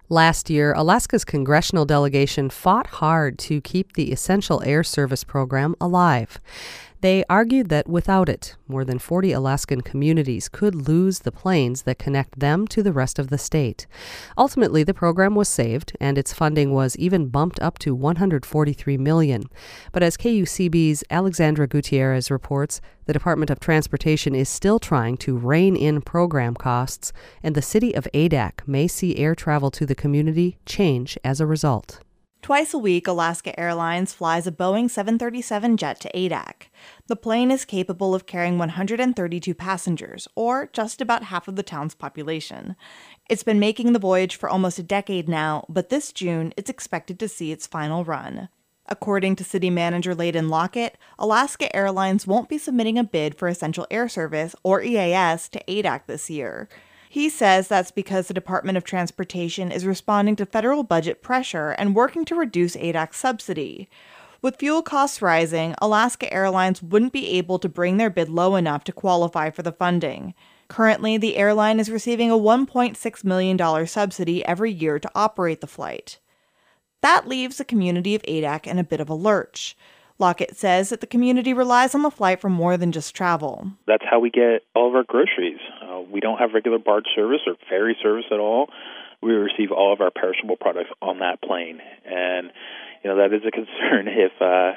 Last year, Alaska's congressional delegation fought hard to keep the Essential Air Service program alive. They argued that without it, more than 40 Alaskan communities could lose the planes that connect them to the rest of the state. Ultimately, the program was saved, and its funding was even bumped up to $143 million. But as KUCB's Alexandra Gutierrez reports, the Department of Transportation is still trying to rein in program costs, and the city of Adak may see air travel to the community change as a result. Twice a week, Alaska Airlines flies a Boeing 737 jet to Adak. The plane is capable of carrying 132 passengers, or just about half of the town's population. It's been making the voyage for almost a decade now, but this June, it's expected to see its final run. According to City Manager Layden Lockett, Alaska Airlines won't be submitting a bid for Essential Air Service, or EAS, to Adak this year. He says that's because the Department of Transportation is responding to federal budget pressure and working to reduce ADAC's subsidy. With fuel costs rising, Alaska Airlines wouldn't be able to bring their bid low enough to qualify for the funding. Currently, the airline is receiving a $1.6 million subsidy every year to operate the flight. That leaves the community of Adak in a bit of a lurch. Lockett says that the community relies on the flight for more than just travel. That's how we get all of our groceries. We don't have regular barge service or ferry service at all. We receive all of our perishable products on that plane. And, that is a concern if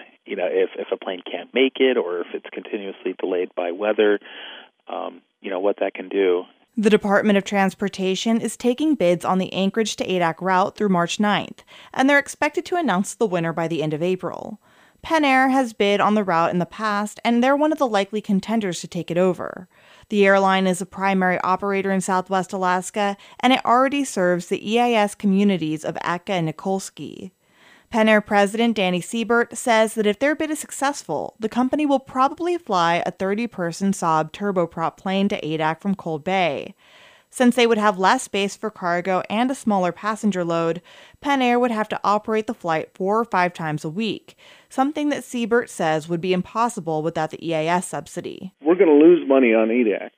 a plane can't make it or if it's continuously delayed by weather, what that can do. The Department of Transportation is taking bids on the Anchorage to Adak route through March 9th, and they're expected to announce the winner by the end of April. Pen Air has bid on the route in the past, and they're one of the likely contenders to take it over. The airline is a primary operator in Southwest Alaska, and it already serves the EIS communities of Atka and Nikolsky. Pen Air President Danny Siebert says that if their bid is successful, the company will probably fly a 30-person Saab turboprop plane to Adak from Cold Bay. Since they would have less space for cargo and a smaller passenger load, Pen Air would have to operate the flight 4 or 5 times a week, something that Siebert says would be impossible without the EAS subsidy. We're going to lose money on Adak.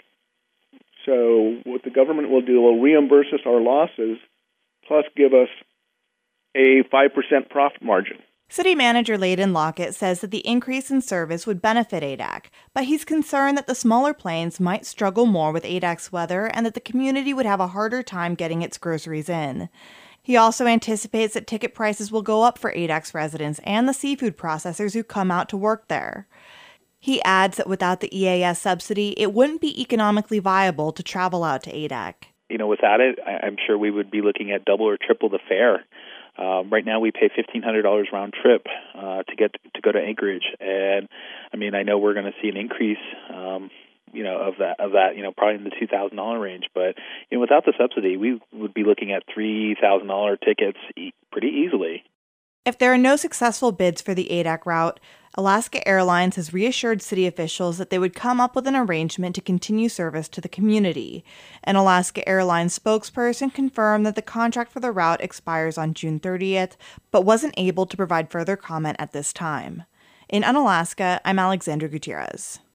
So what the government will do, will reimburse us our losses, plus give us a 5% profit margin. City Manager Layden Lockett says that the increase in service would benefit Adak, but he's concerned that the smaller planes might struggle more with Adak's weather and that the community would have a harder time getting its groceries in. He also anticipates that ticket prices will go up for Adak's residents and the seafood processors who come out to work there. He adds that without the EAS subsidy, it wouldn't be economically viable to travel out to Adak. Without it, I'm sure we would be looking at double or triple the fare. Right now, we pay $1,500 round trip to go to Anchorage, and I know we're going to see an increase, of that, probably in the $2,000 range. But without the subsidy, we would be looking at $3,000 tickets pretty easily. If there are no successful bids for the Adak route, Alaska Airlines has reassured city officials that they would come up with an arrangement to continue service to the community. An Alaska Airlines spokesperson confirmed that the contract for the route expires on June 30th, but wasn't able to provide further comment at this time. In Unalaska, I'm Alexandra Gutierrez.